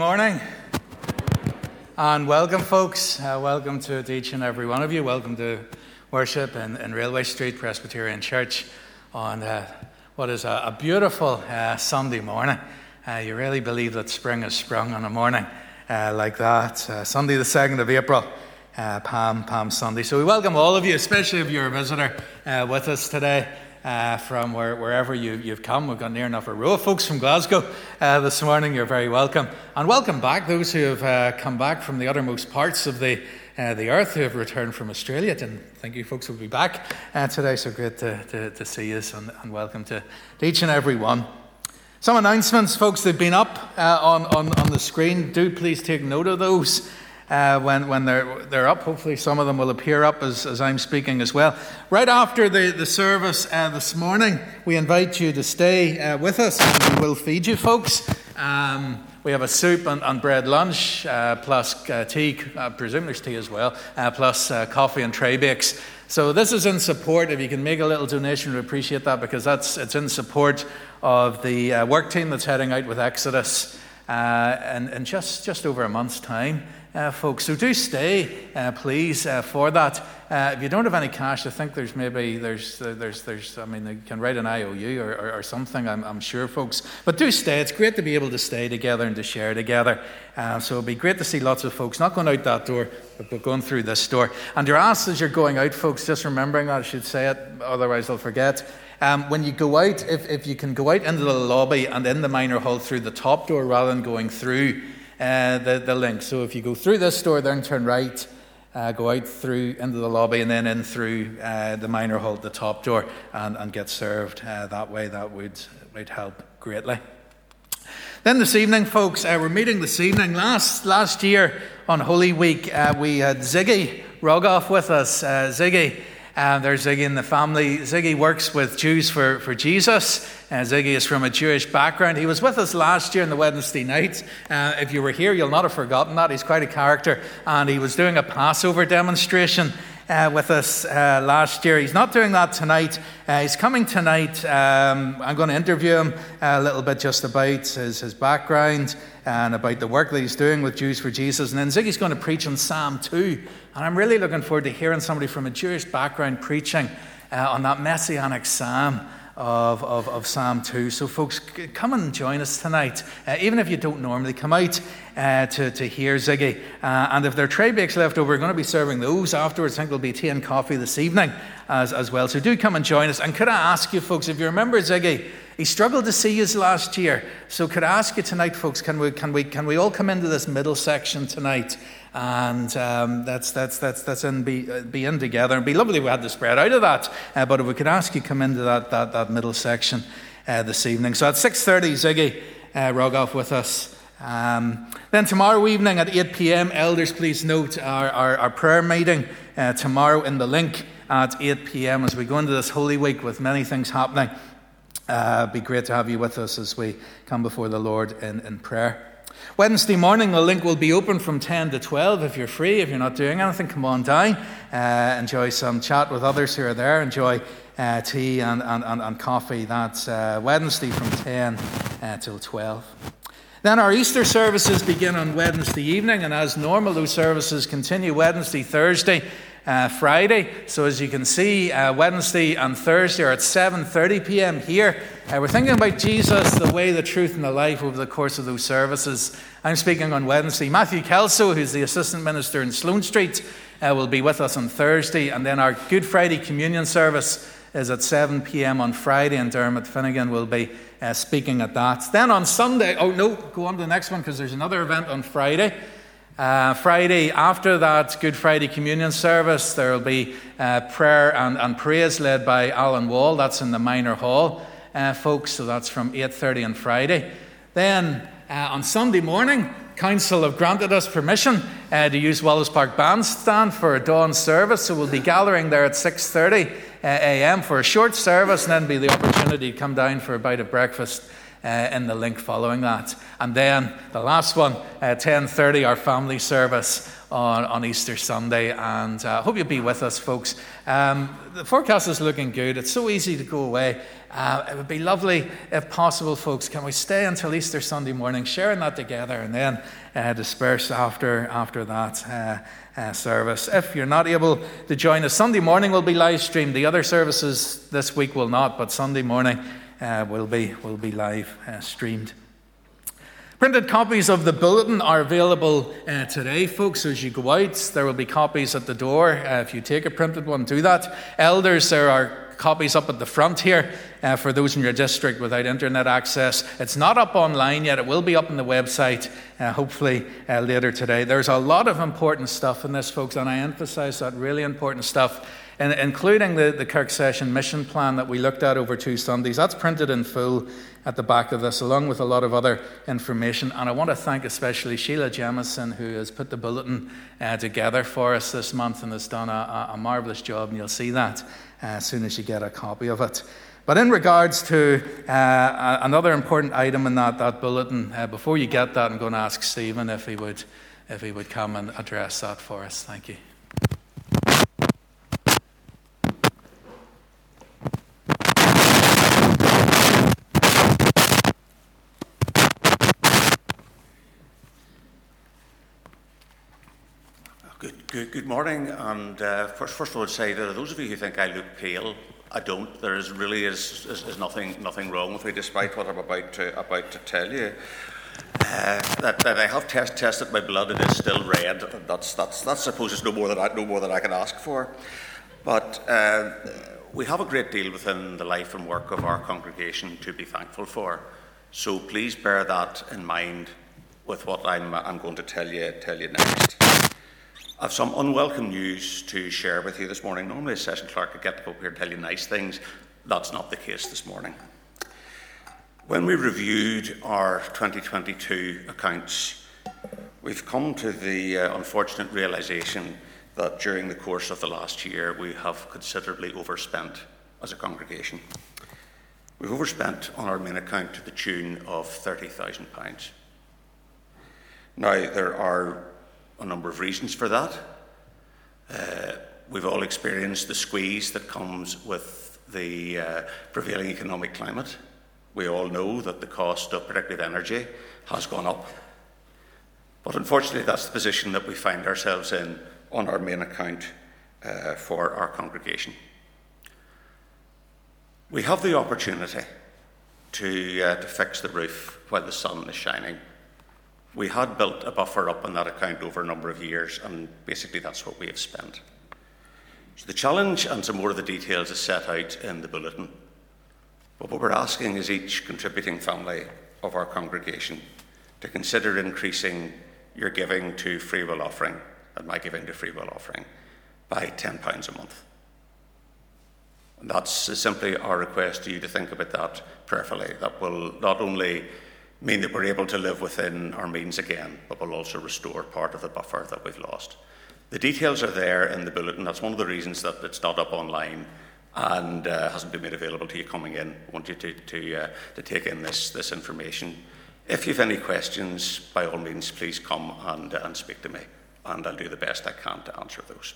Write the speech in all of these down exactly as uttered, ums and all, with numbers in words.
Morning and welcome, folks. Uh, welcome to, to each and every one of you. Welcome to worship in, in Railway Street Presbyterian Church on uh, what is a, a beautiful uh, Sunday morning. Uh, you really believe that spring has sprung on a morning uh, like that. Uh, Sunday the second of April, uh, Palm, Palm Sunday. So we welcome all of you, especially if you're a visitor uh, with us today. Uh, from where, wherever you, you've come. We've got near enough a row of folks from Glasgow uh, this morning. You're very welcome. And welcome back, those who have uh, come back from the uttermost parts of the uh, the earth, who have returned from Australia. Didn't think you folks would be back uh, today, so great to, to, to see you, and, and welcome to, to each and every one. Some announcements, folks, they've been up uh, on, on, on the screen. Do please take note of those. Uh, when when they're they're up. Hopefully some of them will appear up as, as I'm speaking as well. Right after the, the service uh, this morning, we invite you to stay uh, with us, and we will feed you, folks. Um, we have a soup and, and bread lunch, uh, plus uh, tea, I presume there's tea as well, uh, plus uh, coffee and tray bakes. So this is in support. If you can make a little donation, we appreciate that, because that's it's in support of the uh, work team that's heading out with Exodus uh, in, in just, just over a month's time. Uh, folks, so do stay, uh, please, uh, for that. Uh, if you don't have any cash, I think there's maybe there's uh, there's there's. I mean, you can write an I O U or, or, or something. I'm, I'm sure, folks. But do stay. It's great to be able to stay together and to share together. Uh, so it'll be great to see lots of folks not going out that door, but, but going through this door. And you're asked as you're going out, folks, just remembering that I should say it, otherwise I'll forget. Um, when you go out, if if you can go out into the lobby and in the minor hall through the top door rather than going through. Uh, the, the link. So if you go through this door, then turn right, uh, go out through into the lobby, and then in through uh, the minor hall, the top door, and, and get served uh, that way, that would, would help greatly. Then this evening, folks, uh, we're meeting this evening. Last last year on Holy Week, uh, we had Ziggy Rogoff with us. Uh, Ziggy, uh, there's Ziggy in the family. Ziggy works with Jews for, for Jesus. Uh, Ziggy is from a Jewish background. He was with us last year on the Wednesday night. Uh, if you were here, you'll not have forgotten that. He's quite a character. And he was doing a Passover demonstration uh, with us uh, last year. He's not doing that tonight. Uh, he's coming tonight. Um, I'm going to interview him a little bit just about his, his background and about the work that he's doing with Jews for Jesus. And then Ziggy's going to preach on Psalm two. And I'm really looking forward to hearing somebody from a Jewish background preaching uh, on that messianic psalm Of, of, of Psalm two. So folks, come and join us tonight, uh, even if you don't normally come out uh, to, to hear Ziggy. Uh, and if there are tray bakes left over, we're going to be serving those afterwards. I think there'll be tea and coffee this evening as, as well. So do come and join us. And could I ask you, folks, if you remember Ziggy, he struggled to see us last year. So could I ask you tonight, folks, can we can we can we all come into this middle section tonight? And um, that's that's that's that's in be uh, be in together. It'd be lovely if we had to spread out of that. Uh, but if we could ask you come into that that that middle section uh, this evening. So at six thirty, Ziggy uh, Rogoff with us. Um, then tomorrow evening at eight p.m, elders, please note our our, our prayer meeting uh, tomorrow in the link at eight p.m. as we go into this Holy Week with many things happening. Uh, it'd be great to have you with us as we come before the Lord in, in prayer. Wednesday morning, the link will be open from ten to twelve. If you're free, if you're not doing anything, come on down. Uh, enjoy some chat with others who are there. Enjoy uh, tea and, and, and, and coffee. That's uh, Wednesday from ten uh, till twelve. Then our Easter services begin on Wednesday evening, and as normal, those services continue Wednesday, Thursday, Uh, Friday. So as you can see, uh, Wednesday and Thursday are at seven thirty p.m. here. Uh, we're thinking about Jesus, the way, the truth, and the life over the course of those services. I'm speaking on Wednesday. Matthew Kelso, who's the assistant minister in Sloane Street, uh, will be with us on Thursday. And then our Good Friday communion service is at seven p.m. on Friday, and Dermot Finnegan will be uh, speaking at that. Then on Sunday, oh no, go on to the next one, because there's another event on Friday. Uh, Friday, after that Good Friday communion service, there will be uh, prayer and, and praise led by Alan Wall. That's in the minor hall, uh, folks, so that's from eight thirty on Friday. Then uh, on Sunday morning, Council have granted us permission uh, to use Wallace Park Bandstand for a dawn service, so we'll be gathering there at six thirty a.m. for a short service, and then be the opportunity to come down for a bite of breakfast Uh, in the link following that. And then the last one, uh, ten thirty, our family service on, on Easter Sunday, and I uh, hope you'll be with us, folks. Um, the forecast is looking good. It's so easy to go away. Uh, it would be lovely, if possible, folks, can we stay until Easter Sunday morning, sharing that together, and then uh, disperse after, after that uh, uh, service. If you're not able to join us, Sunday morning will be live streamed. The other services this week will not, but Sunday morning uh, will be, will be live uh, streamed. Printed copies of the bulletin are available uh, today, folks. As you go out, there will be copies at the door. Uh, if you take a printed one, do that. Elders, there are copies up at the front here uh, for those in your district without internet access. It's not up online yet. It will be up on the website, uh, hopefully uh, later today. There's a lot of important stuff in this, folks, and I emphasize that really important stuff, and including the, the Kirk Session mission plan that we looked at over two Sundays. That's printed in full at the back of this, along with a lot of other information. And I want to thank especially Sheila Jemison, who has put the bulletin uh, together for us this month and has done a, a marvellous job, and you'll see that uh, as soon as you get a copy of it. But in regards to uh, another important item in that, that bulletin, uh, before you get that, I'm going to ask Stephen if he would, if he would come and address that for us. Thank you. Good, good, good morning, and uh, first, first I would say that those of you who think I look pale, I don't. There is really is, is, is nothing nothing wrong with me, despite what I'm about to about to tell you. Uh, that, that I have test, tested my blood; it is still red. That's that's that's I suppose is no more than I, no more than I can ask for. But uh, we have a great deal within the life and work of our congregation to be thankful for. So please bear that in mind with what I'm I'm going to tell you tell you next. I have some unwelcome news to share with you this morning. Normally, a session clerk could get to go up here and tell you nice things. That's not the case this morning. When we reviewed our twenty twenty-two accounts, we've come to the uh, unfortunate realisation that during the course of the last year, we have considerably overspent as a congregation. We've overspent on our main account to the tune of thirty thousand pounds. Now, there are a number of reasons for that. Uh, we've all experienced the squeeze that comes with the uh, prevailing economic climate. We all know that the cost of predictive energy has gone up. But unfortunately, that's the position that we find ourselves in on our main account uh, for our congregation. We have the opportunity to, uh, to fix the roof while the sun is shining. We had built a buffer up on that account over a number of years, and basically that's what we have spent. So the challenge and some more of the details is set out in the bulletin. But what we're asking is each contributing family of our congregation to consider increasing your giving to free will offering, and my giving to free will offering, by ten pounds a month. And that's simply our request to you to think about that prayerfully. That will not only mean that we're able to live within our means again, but will also restore part of the buffer that we've lost. The details are there in the bulletin. That's one of the reasons that it's not up online and uh, hasn't been made available to you coming in. I want you to, to, uh, to take in this, this information. If you have any questions, by all means, please come and, uh, and speak to me, and I'll do the best I can to answer those.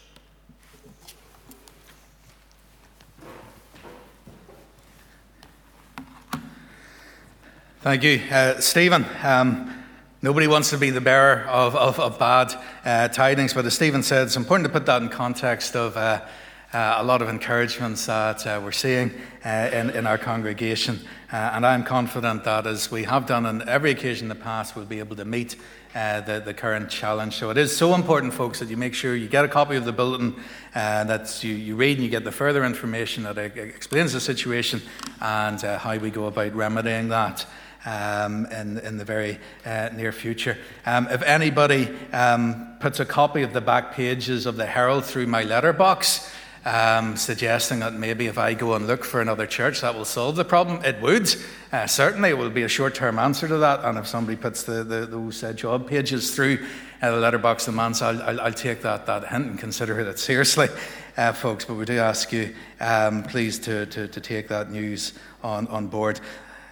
Thank you, uh, Stephen. Um, nobody wants to be the bearer of, of, of bad uh, tidings, but as Stephen said, it's important to put that in context of uh, uh, a lot of encouragements that uh, we're seeing uh, in, in our congregation. Uh, and I'm confident that, as we have done on every occasion in the past, we'll be able to meet uh, the, the current challenge. So it is so important, folks, that you make sure you get a copy of the bulletin, uh, that you, you read and you get the further information that explains the situation and uh, how we go about remedying that Um, in, in the very uh, near future. Um, if anybody um, puts a copy of the back pages of the Herald through my letterbox, um, suggesting that maybe if I go and look for another church that will solve the problem, it would. Uh, certainly it will be a short-term answer to that, and if somebody puts the, the, those uh, job pages through uh, the letterbox of Mans, I'll, I'll, I'll take that, that hint and consider it seriously, uh, folks. But we do ask you, um, please, to, to, to take that news on, on board.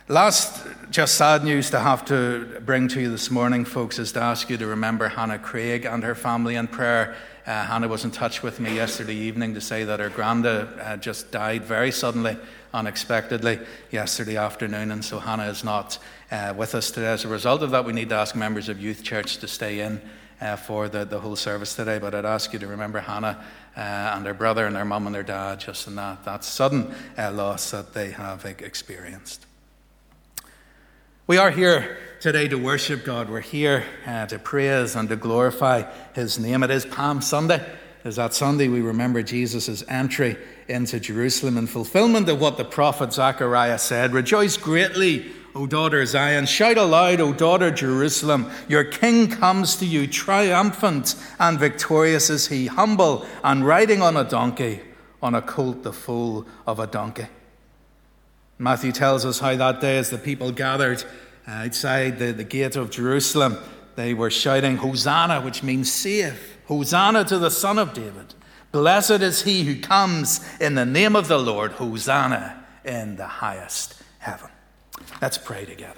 Last, just sad news to have to bring to you this morning, folks, is to ask you to remember Hannah Craig and her family in prayer. Uh, Hannah was in touch with me yesterday evening to say that her granda uh, just died very suddenly, unexpectedly, yesterday afternoon, and so Hannah is not uh, with us today. As a result of that, we need to ask members of Youth Church to stay in uh, for the, the whole service today, but I'd ask you to remember Hannah uh, and her brother and their mum and their dad just in that, that sudden uh, loss that they have experienced. We are here today to worship God. We're here uh, to praise and to glorify His name. It is Palm Sunday. It is that Sunday we remember Jesus' entry into Jerusalem in fulfillment of what the prophet Zechariah said. Rejoice greatly, O daughter Zion. Shout aloud, O daughter Jerusalem. Your king comes to you, triumphant and victorious is he, humble and riding on a donkey, on a colt the foal of a donkey. Matthew tells us how that day, as the people gathered outside the, the gate of Jerusalem, they were shouting, Hosanna, which means save. Hosanna to the Son of David. Blessed is he who comes in the name of the Lord. Hosanna in the highest heaven. Let's pray together.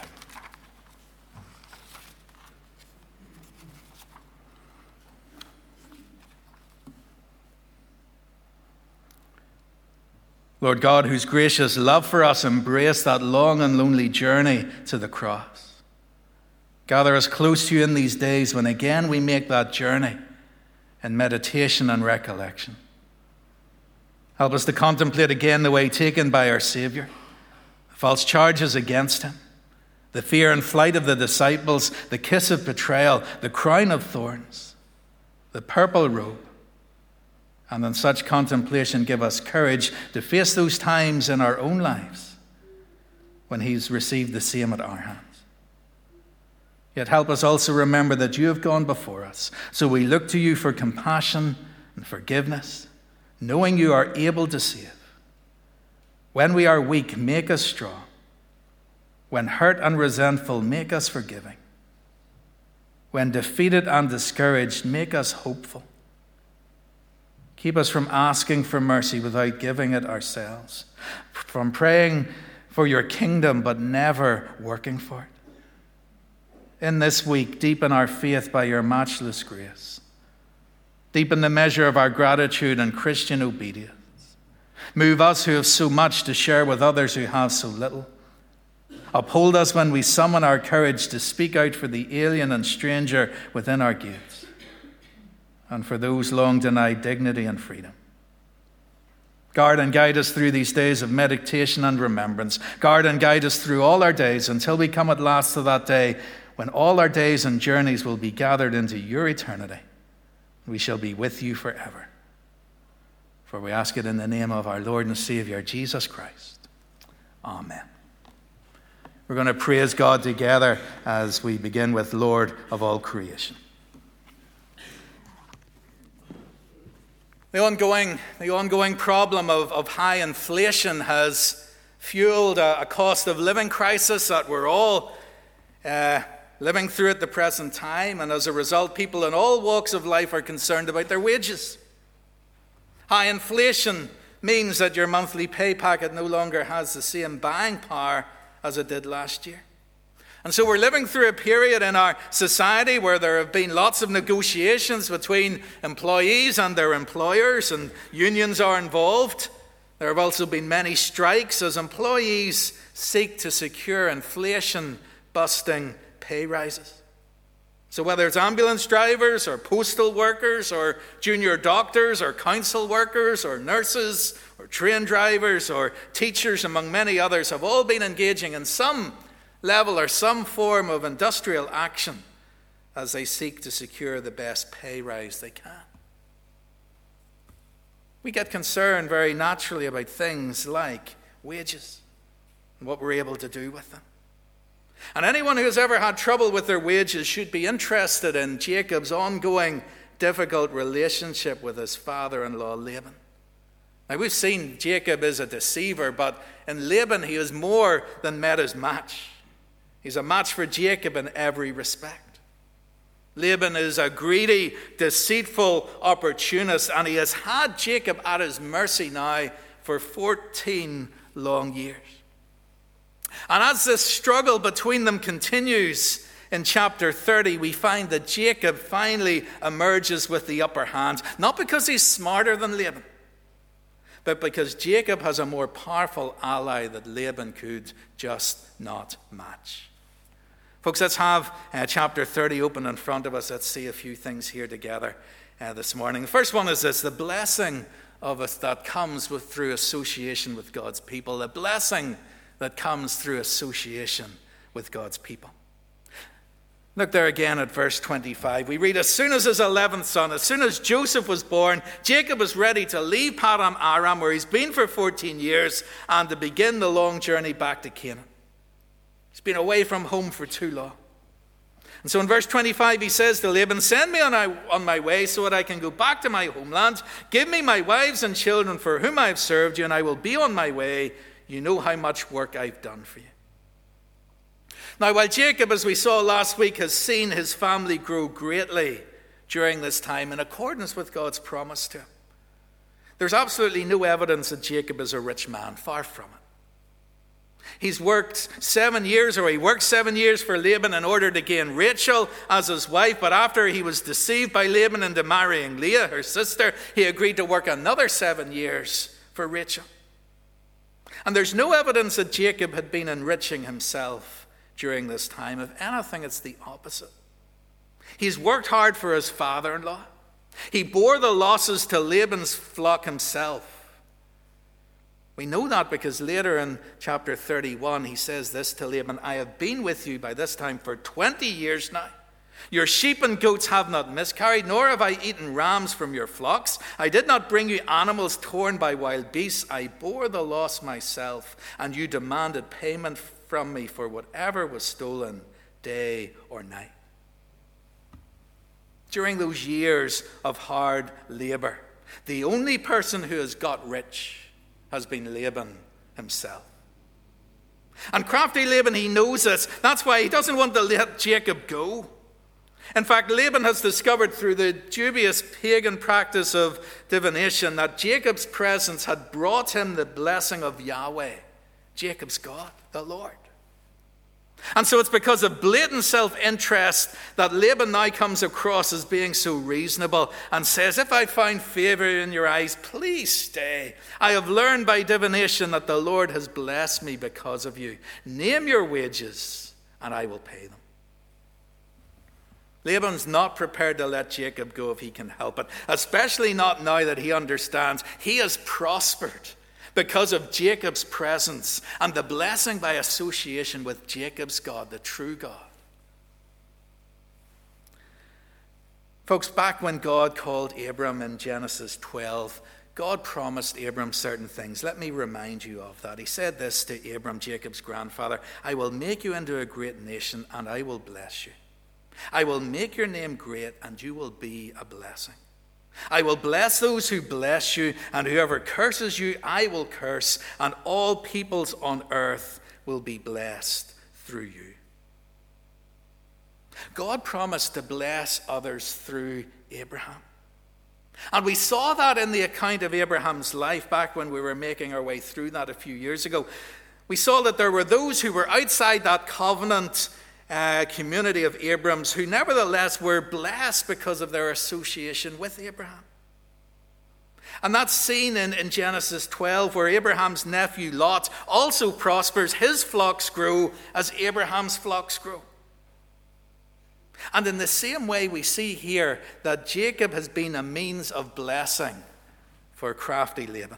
Lord God, whose gracious love for us embraced that long and lonely journey to the cross. Gather us close to you in these days when again we make that journey in meditation and recollection. Help us to contemplate again the way taken by our Saviour, the false charges against him, the fear and flight of the disciples, the kiss of betrayal, the crown of thorns, the purple robe. And in such contemplation, give us courage to face those times in our own lives when he's received the same at our hands. Yet help us also remember that you have gone before us. So we look to you for compassion and forgiveness, knowing you are able to save. When we are weak, make us strong. When hurt and resentful, make us forgiving. When defeated and discouraged, make us hopeful. Keep us from asking for mercy without giving it ourselves, from praying for your kingdom but never working for it. In this week, deepen our faith by your matchless grace. Deepen the measure of our gratitude and Christian obedience. Move us who have so much to share with others who have so little. Uphold us when we summon our courage to speak out for the alien and stranger within our gates, and for those long denied dignity and freedom. Guard and guide us through these days of meditation and remembrance. Guard and guide us through all our days until we come at last to that day when all our days and journeys will be gathered into your eternity. We shall be with you forever. For we ask it in the name of our Lord and Savior, Jesus Christ. Amen. We're going to praise God together as we begin with Lord of all creation. The ongoing, the ongoing problem of, of high inflation has fueled a, a cost of living crisis that we're all uh, living through at the present time, and as a result, people in all walks of life are concerned about their wages. High inflation means that your monthly pay packet no longer has the same buying power as it did last year. And so we're living through a period in our society where there have been lots of negotiations between employees and their employers, and unions are involved. There have also been many strikes as employees seek to secure inflation-busting pay rises. So whether it's ambulance drivers or postal workers or junior doctors or council workers or nurses or train drivers or teachers, among many others, have all been engaging in some level or some form of industrial action as they seek to secure the best pay rise they can. We get concerned very naturally about things like wages and what we're able to do with them. And anyone who has ever had trouble with their wages should be interested in Jacob's ongoing difficult relationship with his father-in-law Laban. Now, we've seen Jacob is a deceiver, but in Laban he is more than met his match. He's a match for Jacob in every respect. Laban is a greedy, deceitful opportunist, and he has had Jacob at his mercy now for fourteen long years. And as this struggle between them continues in chapter thirty, we find that Jacob finally emerges with the upper hand, not because he's smarter than Laban, but because Jacob has a more powerful ally that Laban could just not match. Folks, let's have uh, chapter thirty open in front of us. Let's see a few things here together uh, this morning. The first one is this: the blessing of us that comes with, through association with God's people. The blessing that comes through association with God's people. Look there again at verse twenty-five. We read, as soon as his eleventh son, as soon as Joseph was born, Jacob was ready to leave Paddan Aram, where he's been for fourteen years, and to begin the long journey back to Canaan. He's been away from home for too long. And so in verse twenty-five, he says to Laban, send me on my, on my way so that I can go back to my homeland. Give me my wives and children for whom I have served you, and I will be on my way. You know how much work I've done for you. Now, while Jacob, as we saw last week, has seen his family grow greatly during this time in accordance with God's promise to him, there's absolutely no evidence that Jacob is a rich man. Far from it. He's worked seven years, or he worked seven years for Laban in order to gain Rachel as his wife, but after he was deceived by Laban into marrying Leah, her sister, he agreed to work another seven years for Rachel. And there's no evidence that Jacob had been enriching himself during this time. If anything, it's the opposite. He's worked hard for his father-in-law. He bore the losses to Laban's flock himself. We know that because later in chapter thirty-one, he says this to Laban, I have been with you by this time for twenty years now. Your sheep and goats have not miscarried, nor have I eaten rams from your flocks. I did not bring you animals torn by wild beasts. I bore the loss myself, and you demanded payment from me for whatever was stolen day or night. During those years of hard labor, the only person who has got rich has been Laban himself. And crafty Laban, he knows this. That's why he doesn't want to let Jacob go. In fact, Laban has discovered through the dubious pagan practice of divination that Jacob's presence had brought him the blessing of Yahweh, Jacob's God, the Lord. And so it's because of blatant self-interest that Laban now comes across as being so reasonable and says, if I find favor in your eyes, please stay. I have learned by divination that the Lord has blessed me because of you. Name your wages and I will pay them. Laban's not prepared to let Jacob go if he can help it, especially not now that he understands he has prospered because of Jacob's presence and the blessing by association with Jacob's God, the true God. Folks, back when God called Abram in Genesis twelve, God promised Abram certain things. Let me remind you of that. He said this to Abram, Jacob's grandfather, I will make you into a great nation and I will bless you. I will make your name great, and you will be a blessing. I will bless those who bless you, and whoever curses you, I will curse, and all peoples on earth will be blessed through you. God promised to bless others through Abraham. And we saw that in the account of Abraham's life back when we were making our way through that a few years ago. We saw that there were those who were outside that covenant Uh, community of Abrams who nevertheless were blessed because of their association with Abraham. And that's seen in, in Genesis twelve, where Abraham's nephew Lot also prospers. His flocks grow as Abraham's flocks grow. And in the same way, we see here that Jacob has been a means of blessing for crafty Laban.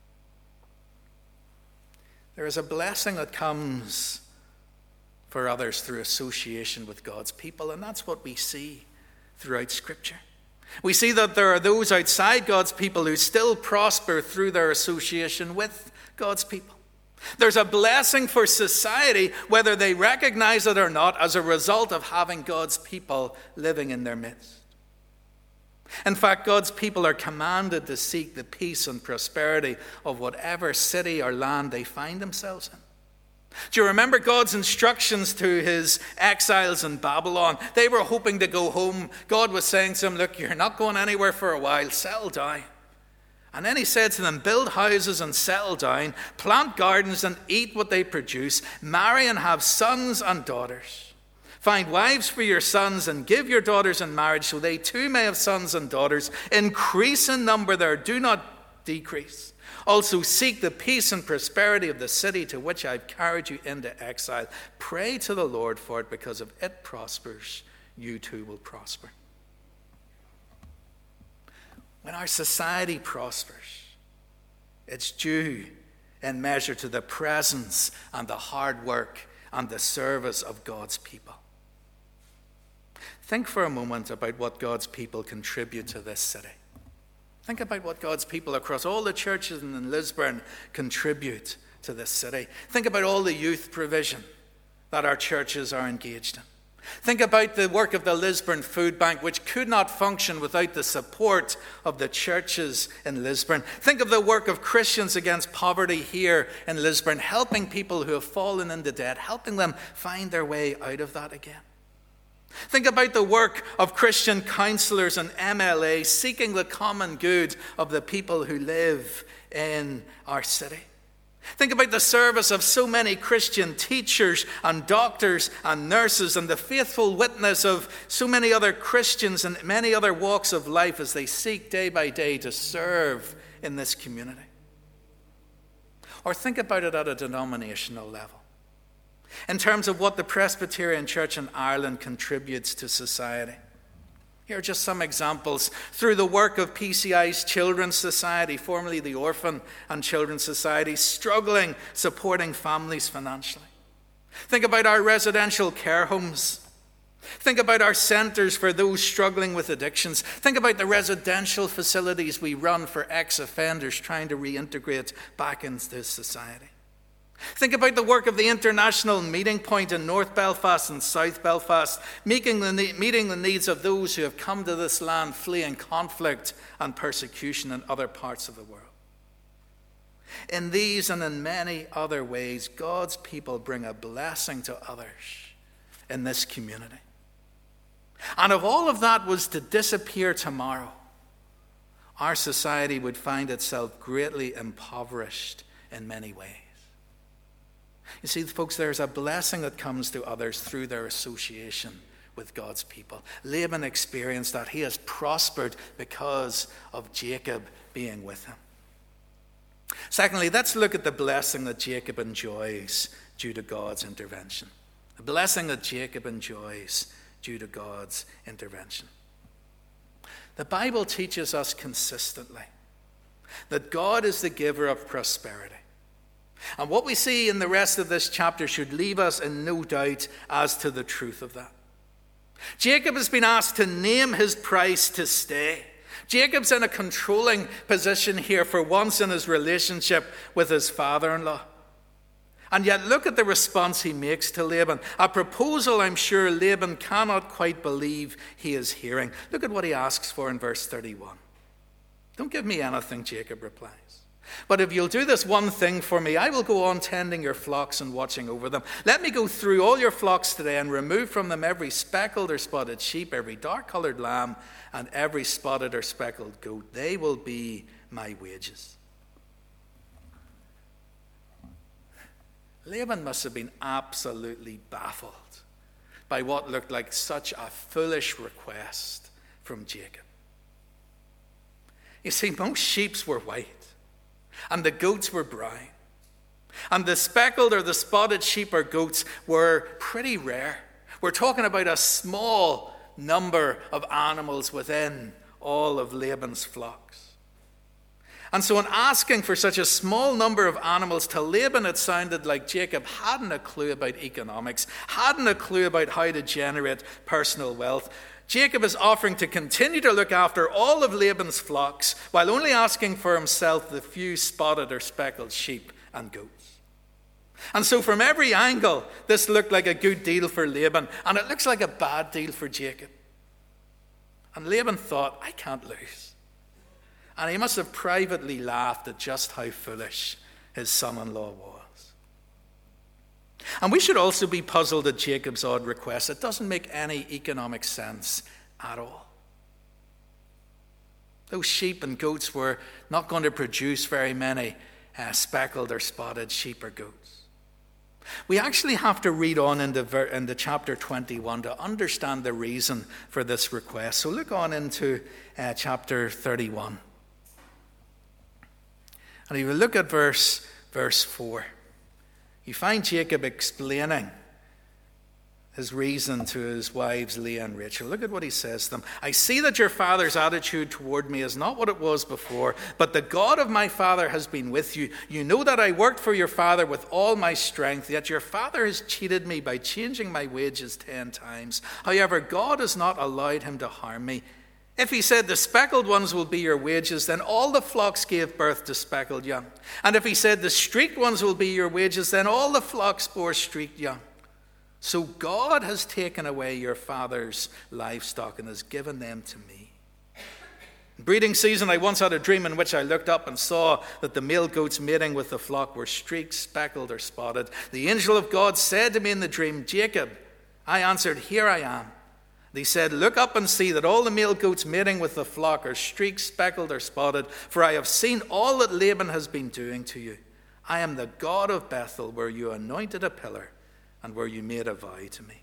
There is a blessing that comes for others through association with God's people, and that's what we see throughout Scripture. We see that there are those outside God's people who still prosper through their association with God's people. There's a blessing for society, whether they recognize it or not, as a result of having God's people living in their midst. In fact, God's people are commanded to seek the peace and prosperity of whatever city or land they find themselves in. Do you remember God's instructions to his exiles in Babylon? They were hoping to go home. God was saying to them, look, you're not going anywhere for a while. Settle down. And then he said to them, build houses and settle down, plant gardens and eat what they produce, marry and have sons and daughters. Find wives for your sons and give your daughters in marriage so they too may have sons and daughters. Increase in number there, do not decrease. Also seek the peace and prosperity of the city to which I've carried you into exile. Pray to the Lord for it, because if it prospers, you too will prosper. When our society prospers, it's due in measure to the presence and the hard work and the service of God's people. Think for a moment about what God's people contribute to this city. Think about what God's people across all the churches in Lisburn contribute to this city. Think about all the youth provision that our churches are engaged in. Think about the work of the Lisburn Food Bank, which could not function without the support of the churches in Lisburn. Think of the work of Christians Against Poverty here in Lisburn, helping people who have fallen into debt, helping them find their way out of that again. Think about the work of Christian counsellors and M L As seeking the common good of the people who live in our city. Think about the service of so many Christian teachers and doctors and nurses, and the faithful witness of so many other Christians and many other walks of life as they seek day by day to serve in this community. Or think about it at a denominational level, in terms of what the Presbyterian Church in Ireland contributes to society. Here are just some examples. Through the work of P C I's Children's Society, formerly the Orphan and Children's Society, struggling, supporting families financially. Think about our residential care homes. Think about our centres for those struggling with addictions. Think about the residential facilities we run for ex-offenders trying to reintegrate back into society. Think about the work of the International Meeting Point in North Belfast and South Belfast, meeting the, meeting the needs of those who have come to this land fleeing conflict and persecution in other parts of the world. In these and in many other ways, God's people bring a blessing to others in this community. And if all of that was to disappear tomorrow, our society would find itself greatly impoverished in many ways. You see, folks, there's a blessing that comes to others through their association with God's people. Laban experienced that. He has prospered because of Jacob being with him. Secondly, let's look at the blessing that Jacob enjoys due to God's intervention. The blessing that Jacob enjoys due to God's intervention. The Bible teaches us consistently that God is the giver of prosperity. And what we see in the rest of this chapter should leave us in no doubt as to the truth of that. Jacob has been asked to name his price to stay. Jacob's in a controlling position here for once in his relationship with his father-in-law. And yet look at the response he makes to Laban. A proposal I'm sure Laban cannot quite believe he is hearing. Look at what he asks for in verse thirty-one. Don't give me anything, Jacob replies. But if you'll do this one thing for me, I will go on tending your flocks and watching over them. Let me go through all your flocks today and remove from them every speckled or spotted sheep, every dark-colored lamb, and every spotted or speckled goat. They will be my wages. Laban must have been absolutely baffled by what looked like such a foolish request from Jacob. You see, most sheep were white, and the goats were brown. And the speckled or the spotted sheep or goats were pretty rare. We're talking about a small number of animals within all of Laban's flocks. And so in asking for such a small number of animals, to Laban it sounded like Jacob hadn't a clue about economics, hadn't a clue about how to generate personal wealth. Jacob is offering to continue to look after all of Laban's flocks while only asking for himself the few spotted or speckled sheep and goats. And so from every angle, this looked like a good deal for Laban, and it looks like a bad deal for Jacob. And Laban thought, I can't lose. And he must have privately laughed at just how foolish his son-in-law was. And we should also be puzzled at Jacob's odd request. It doesn't make any economic sense at all. Those sheep and goats were not going to produce very many uh, speckled or spotted sheep or goats. We actually have to read on into, ver- into chapter twenty-one to understand the reason for this request. So look on into uh, chapter thirty-one. And if you look at verse, verse four, you find Jacob explaining his reason to his wives Leah and Rachel. Look at what he says to them. I see that your father's attitude toward me is not what it was before, but the God of my father has been with you. You know that I worked for your father with all my strength, yet your father has cheated me by changing my wages ten times. However, God has not allowed him to harm me. If he said the speckled ones will be your wages, then all the flocks gave birth to speckled young. And if he said the streaked ones will be your wages, then all the flocks bore streaked young. So God has taken away your father's livestock and has given them to me. In breeding season, I once had a dream in which I looked up and saw that the male goats mating with the flock were streaked, speckled, or spotted. The angel of God said to me in the dream, Jacob. I answered, here I am. He said, look up and see that all the male goats mating with the flock are streaked, speckled, or spotted, for I have seen all that Laban has been doing to you. I am the God of Bethel, where you anointed a pillar and where you made a vow to me.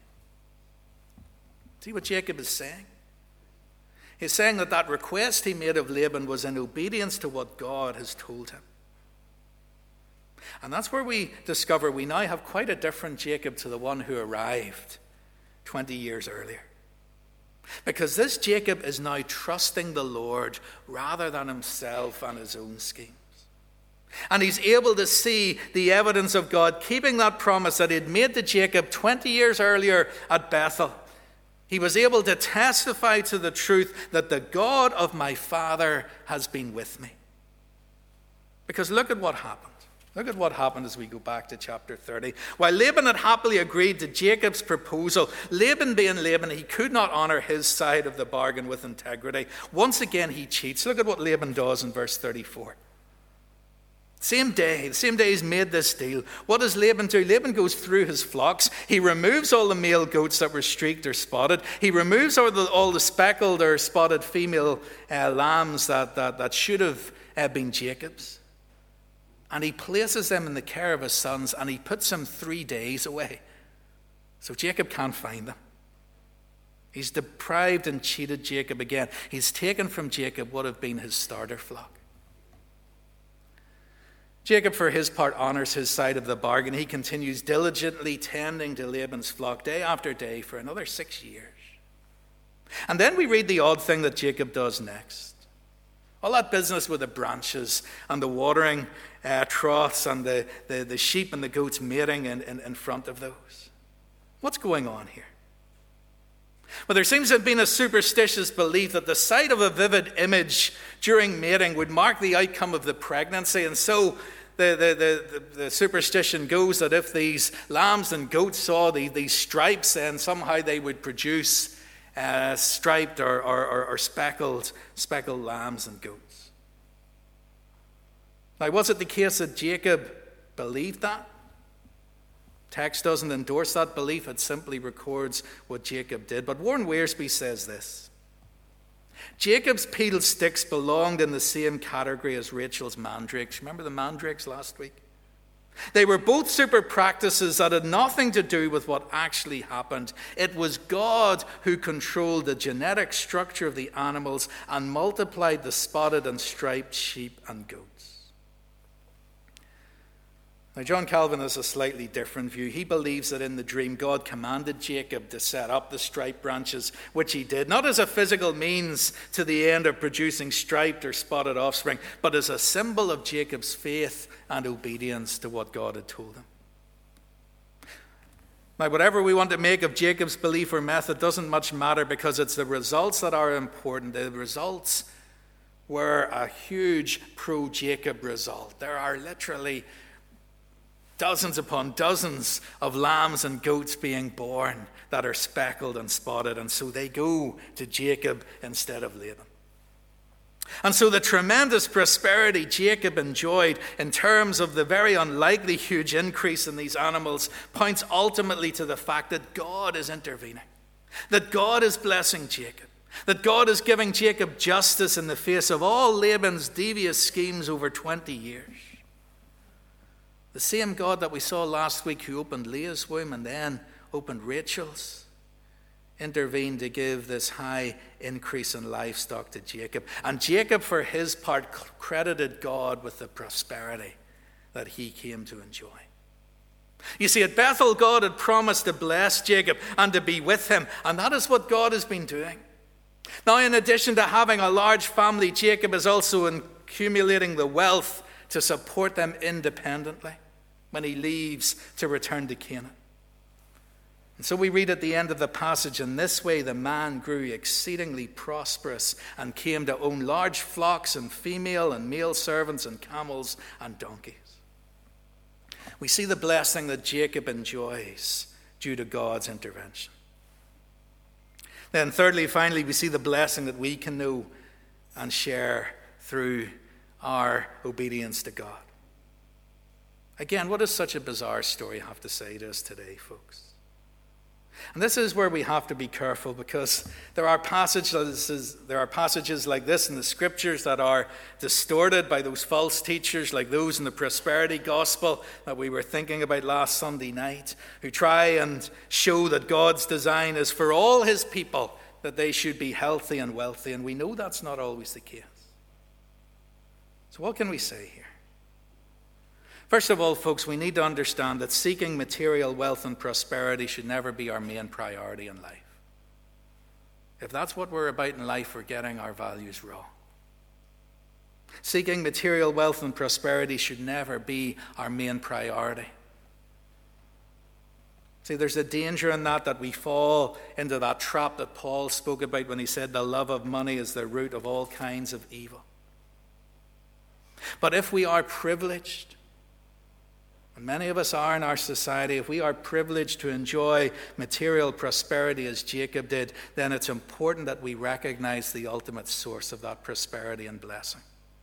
See what Jacob is saying? He's saying that that request he made of Laban was in obedience to what God has told him. And that's where we discover we now have quite a different Jacob to the one who arrived twenty years earlier. Because this Jacob is now trusting the Lord rather than himself and his own schemes. And he's able to see the evidence of God keeping that promise that he'd made to Jacob twenty years earlier at Bethel. He was able to testify to the truth that the God of my father has been with me. Because look at what happened. Look at what happened as we go back to chapter thirty. While Laban had happily agreed to Jacob's proposal, Laban being Laban, he could not honor his side of the bargain with integrity. Once again, he cheats. Look at what Laban does in verse thirty-four. Same day, the same day he's made this deal. What does Laban do? Laban goes through his flocks. He removes all the male goats that were streaked or spotted. He removes all the, all the speckled or spotted female uh, lambs that, that, that should have uh, been Jacob's. And he places them in the care of his sons, and he puts them three days away. So Jacob can't find them. He's deprived and cheated Jacob again. He's taken from Jacob what have been his starter flock. Jacob, for his part, honors his side of the bargain. He continues diligently tending to Laban's flock day after day for another six years. And then we read the odd thing that Jacob does next. All that business with the branches and the watering uh, troughs and the, the, the sheep and the goats mating in, in, in front of those. What's going on here? Well, there seems to have been a superstitious belief that the sight of a vivid image during mating would mark the outcome of the pregnancy. And so the, the, the, the superstition goes that if these lambs and goats saw the, these stripes, then somehow they would produce uh, striped or, or, or speckled, speckled lambs and goats. Now, was it the case that Jacob believed that? Text doesn't endorse that belief. It simply records what Jacob did. But Warren Wiersbe says this. Jacob's peeled sticks belonged in the same category as Rachel's mandrakes. Remember the mandrakes last week? They were both super practices that had nothing to do with what actually happened. It was God who controlled the genetic structure of the animals and multiplied the spotted and striped sheep and goats. Now, John Calvin has a slightly different view. He believes that in the dream, God commanded Jacob to set up the striped branches, which he did, not as a physical means to the end of producing striped or spotted offspring, but as a symbol of Jacob's faith and obedience to what God had told him. Now, whatever we want to make of Jacob's belief or method doesn't much matter, because it's the results that are important. The results were a huge pro-Jacob result. There are literally dozens upon dozens of lambs and goats being born that are speckled and spotted, and so they go to Jacob instead of Laban. And so the tremendous prosperity Jacob enjoyed in terms of the very unlikely huge increase in these animals points ultimately to the fact that God is intervening, that God is blessing Jacob, That God is giving Jacob justice in the face of all Laban's devious schemes over twenty years. The same God that we saw last week who opened Leah's womb and then opened Rachel's, intervened to give this high increase in livestock to Jacob. And Jacob, for his part, credited God with the prosperity that he came to enjoy. You see, at Bethel, God had promised to bless Jacob and to be with him, and that is what God has been doing. Now, in addition to having a large family, Jacob is also accumulating the wealth to support them independently when he leaves to return to Canaan. And so we read at the end of the passage, "In this way the man grew exceedingly prosperous and came to own large flocks and female and male servants and camels and donkeys." We see the blessing that Jacob enjoys due to God's intervention. Then thirdly, finally, we see the blessing that we can know and share through our obedience to God. Again, what does such a bizarre story have to say to us today, folks? And this is where we have to be careful, because there are passages, there are passages like this in the scriptures that are distorted by those false teachers, like those in the prosperity gospel that we were thinking about last Sunday night, who try and show that God's design is for all his people, that they should be healthy and wealthy. And we know that's not always the case. So what can we say here? First of all, folks, we need to understand that seeking material wealth and prosperity should never be our main priority in life. If that's what we're about in life, we're getting our values wrong. Seeking material wealth and prosperity should never be our main priority. See, there's a danger in that, that we fall into that trap that Paul spoke about when he said the love of money is the root of all kinds of evil. But if we are privileged, and many of us are in our society, if we are privileged to enjoy material prosperity as Jacob did, then it's important that we recognize the ultimate source of that prosperity and blessing.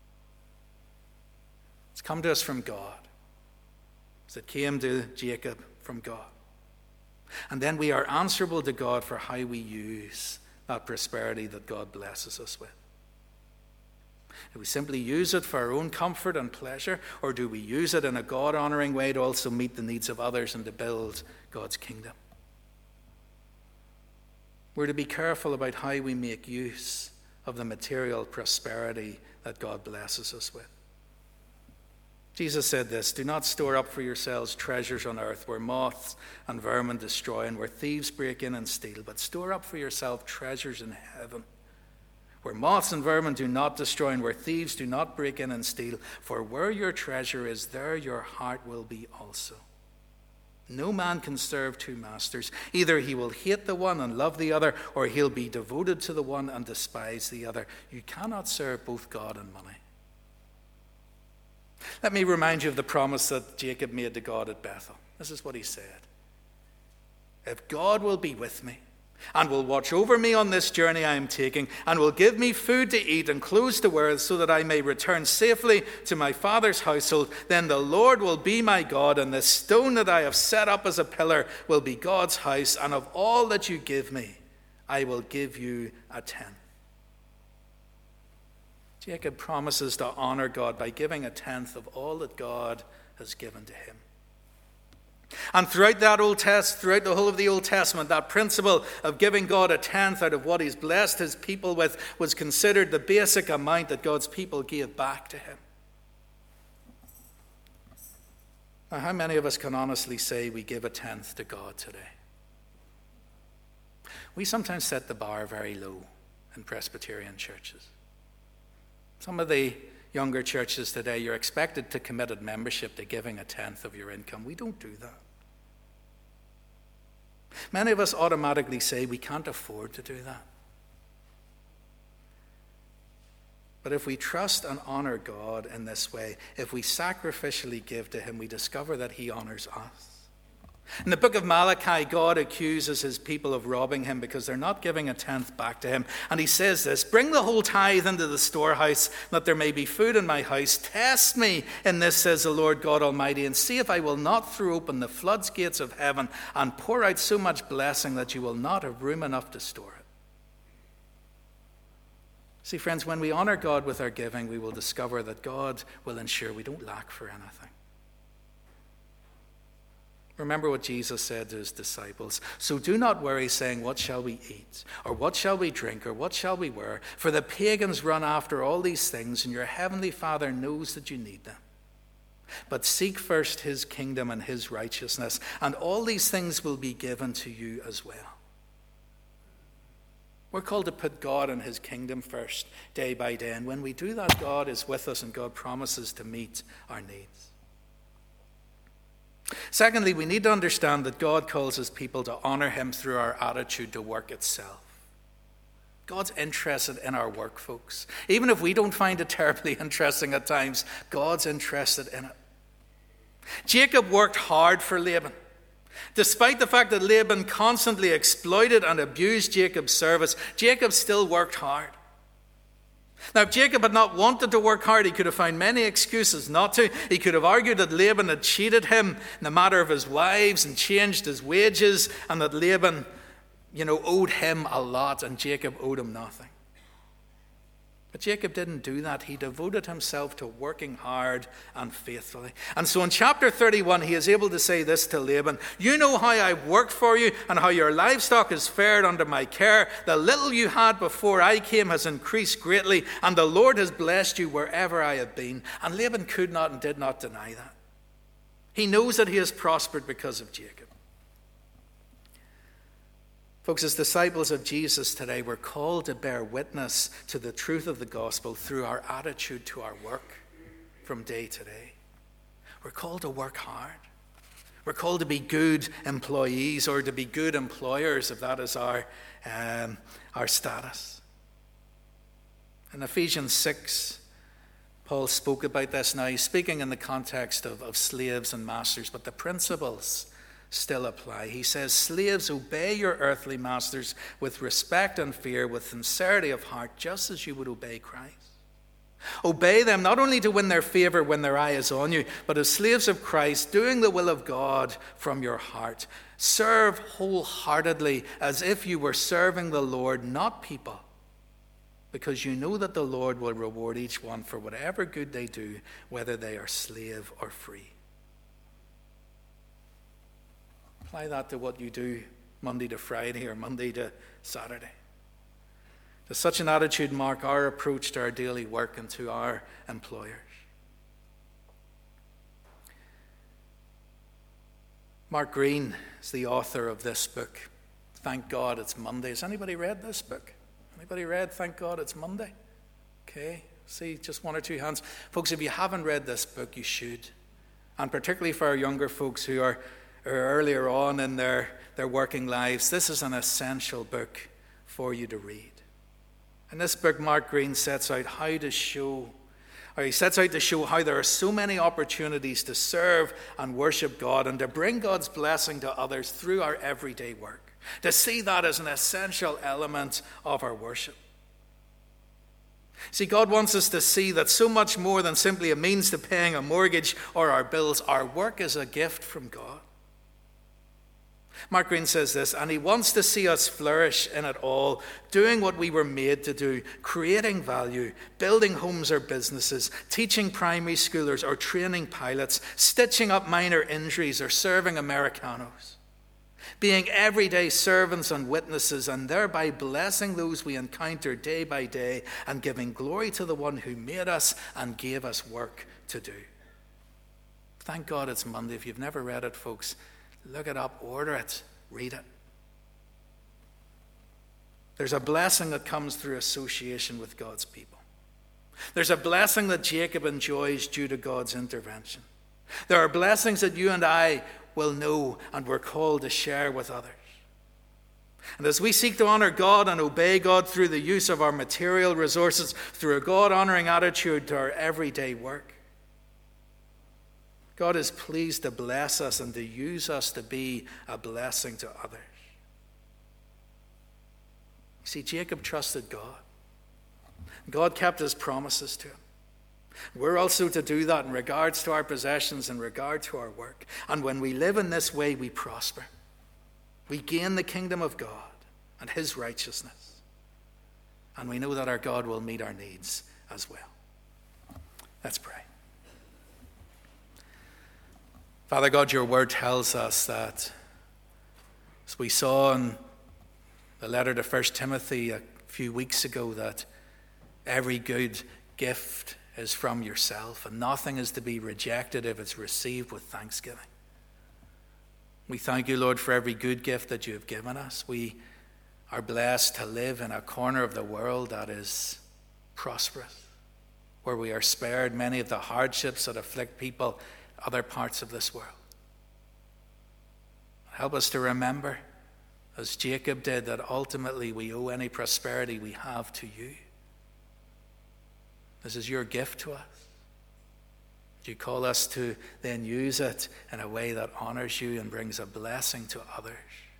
It's come to us from God, as it came to Jacob from God. And then we are answerable to God for how we use that prosperity that God blesses us with. Do we simply use it for our own comfort and pleasure, or do we use it in a God-honoring way to also meet the needs of others and to build God's kingdom? We're to be careful about how we make use of the material prosperity that God blesses us with. Jesus said this, "Do not store up for yourselves treasures on earth where moths and vermin destroy and where thieves break in and steal, but store up for yourself treasures in heaven, where moths and vermin do not destroy and where thieves do not break in and steal. For where your treasure is, there your heart will be also. No man can serve two masters. Either he will hate the one and love the other, or he'll be devoted to the one and despise the other. You cannot serve both God and money." Let me remind you of the promise that Jacob made to God at Bethel. This is what he said. "If God will be with me, and will watch over me on this journey I am taking, and will give me food to eat and clothes to wear, so that I may return safely to my father's household, then the Lord will be my God, and the stone that I have set up as a pillar will be God's house, and of all that you give me, I will give you a tenth." Jacob promises to honor God by giving a tenth of all that God has given to him. And throughout that Old Test, throughout the whole of the Old Testament, that principle of giving God a tenth out of what he's blessed his people with was considered the basic amount that God's people gave back to him. Now, how many of us can honestly say we give a tenth to God today? We sometimes set the bar very low in Presbyterian churches. Some of the younger churches today, you're expected to commit a membership to giving a tenth of your income. We don't do that. Many of us automatically say we can't afford to do that. But if we trust and honor God in this way, if we sacrificially give to him, we discover that he honors us. In the book of Malachi, God accuses his people of robbing him because they're not giving a tenth back to him. And he says this, "Bring the whole tithe into the storehouse, that there may be food in my house. Test me in this, says the Lord God Almighty, and see if I will not throw open the floodgates of heaven and pour out so much blessing that you will not have room enough to store it." See, friends, when we honor God with our giving, we will discover that God will ensure we don't lack for anything. Remember what Jesus said to his disciples. So do not worry, saying, what shall we eat? Or what shall we drink? Or what shall we wear? For the pagans run after all these things, and your heavenly Father knows that you need them. But seek first his kingdom and his righteousness, and all these things will be given to you as well. We're called to put God and his kingdom first, day by day. And when we do that, God is with us and God promises to meet our needs. Secondly, we need to understand that God calls his people to honor him through our attitude to work itself. God's interested in our work, folks. Even if we don't find it terribly interesting at times, God's interested in it. Jacob worked hard for Laban. Despite the fact that Laban constantly exploited and abused Jacob's service, Jacob still worked hard. Now, if Jacob had not wanted to work hard, he could have found many excuses not to. He could have argued that Laban had cheated him in the matter of his wives and changed his wages, and that Laban, you know, owed him a lot and Jacob owed him nothing. But Jacob didn't do that. He devoted himself to working hard and faithfully. And so in chapter thirty-one, he is able to say this to Laban: you know how I've worked for you and how your livestock has fared under my care. The little you had before I came has increased greatly, and the Lord has blessed you wherever I have been. And Laban could not and did not deny that. He knows that he has prospered because of Jacob. Folks, as disciples of Jesus today, we're called to bear witness to the truth of the gospel through our attitude to our work from day to day. We're called to work hard. We're called to be good employees, or to be good employers, if that is our, um, our status. In Ephesians six, Paul spoke about this. Now, he's speaking in the context of, of slaves and masters, but the principles still apply. He says, slaves, obey your earthly masters with respect and fear, with sincerity of heart, just as you would obey Christ. Obey them not only to win their favor when their eye is on you, but as slaves of Christ, doing the will of God from your heart. Serve wholeheartedly as if you were serving the Lord, not people, because you know that the Lord will reward each one for whatever good they do, whether they are slave or free. Apply that to what you do Monday to Friday or Monday to Saturday. Does such an attitude mark our approach to our daily work and to our employers? Mark Greene is the author of this book, Thank God It's Monday. Has anybody read this book? Anybody read Thank God It's Monday? Okay, see, just one or two hands. Folks, if you haven't read this book, you should. And particularly for our younger folks who are or earlier on in their, their working lives, this is an essential book for you to read. In this book, Mark Greene sets out how to show, or he sets out to show how there are so many opportunities to serve and worship God and to bring God's blessing to others through our everyday work. To see that as an essential element of our worship. See, God wants us to see that so much more than simply a means to paying a mortgage or our bills, our work is a gift from God. Mark Greene says this, and he wants to see us flourish in it all, doing what we were made to do, creating value, building homes or businesses, teaching primary schoolers or training pilots, stitching up minor injuries or serving Americanos, being everyday servants and witnesses, and thereby blessing those we encounter day by day and giving glory to the one who made us and gave us work to do. Thank God it's Monday. If you've never read it, folks, look it up, order it, read it. There's a blessing that comes through association with God's people. There's a blessing that Jacob enjoys due to God's intervention. There are blessings that you and I will know and we're called to share with others. And as we seek to honor God and obey God through the use of our material resources, through a God-honoring attitude to our everyday work, God is pleased to bless us and to use us to be a blessing to others. See, Jacob trusted God. God kept his promises to him. We're also to do that in regards to our possessions, in regard to our work. And when we live in this way, we prosper. We gain the kingdom of God and his righteousness. And we know that our God will meet our needs as well. Let's pray. Father God, your word tells us that, as we saw in the letter to First Timothy a few weeks ago, that every good gift is from yourself, and nothing is to be rejected if it's received with thanksgiving. We thank you, Lord, for every good gift that you have given us. We are blessed to live in a corner of the world that is prosperous, where we are spared many of the hardships that afflict people in other parts of this world. Help us to remember, as Jacob did, that ultimately we owe any prosperity we have to you. This is your gift to us. You call us to then use it in a way that honors you and brings a blessing to others.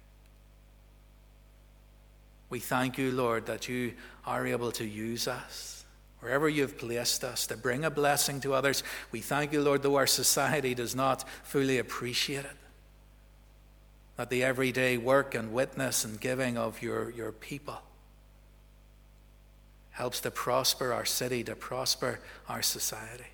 We thank you, Lord, that you are able to use us wherever you've placed us to bring a blessing to others. We thank you, Lord, though our society does not fully appreciate it, that the everyday work and witness and giving of your, your people helps to prosper our city, to prosper our society.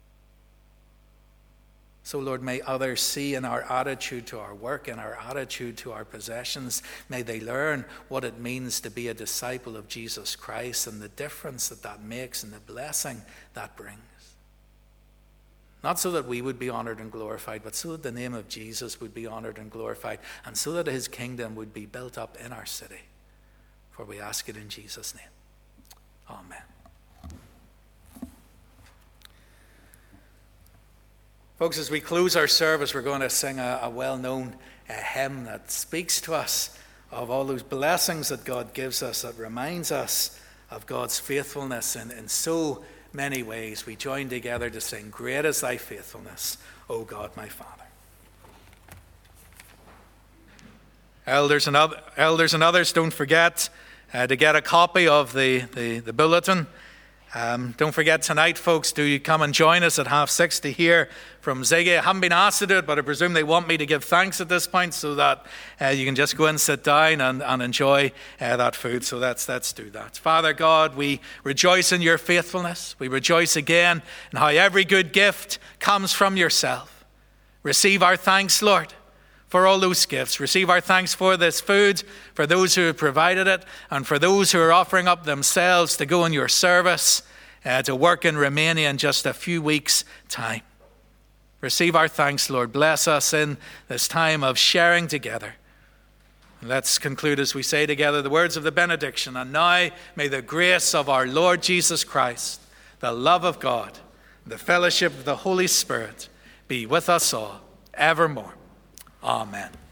So, Lord, may others see in our attitude to our work and our attitude to our possessions, may they learn what it means to be a disciple of Jesus Christ and the difference that that makes and the blessing that brings. Not so that we would be honored and glorified, but so that the name of Jesus would be honored and glorified, and so that his kingdom would be built up in our city. For we ask it in Jesus' name. Amen. Folks, as we close our service, we're going to sing a, a well-known uh, hymn that speaks to us of all those blessings that God gives us, that reminds us of God's faithfulness in, in so many ways. We join together to sing, "Great is thy faithfulness, O God my Father." Elders and, other, elders and others, don't forget uh, to get a copy of the, the, the bulletin. Um, don't forget tonight, folks, do you come and join us at half six to hear from Ziggy. I haven't been asked to do it, but I presume they want me to give thanks at this point so that uh, you can just go and sit down and, and enjoy uh, that food. So let's, let's do that. Father God, we rejoice in your faithfulness. We rejoice again in how every good gift comes from yourself. Receive our thanks, Lord, for all those gifts. Receive our thanks for this food, for those who have provided it, and for those who are offering up themselves to go in your service, uh, to work in Romania in just a few weeks' time. Receive our thanks, Lord. Bless us in this time of sharing together. Let's conclude as we say together the words of the benediction. And now may the grace of our Lord Jesus Christ, the love of God, the fellowship of the Holy Spirit be with us all evermore. Amen.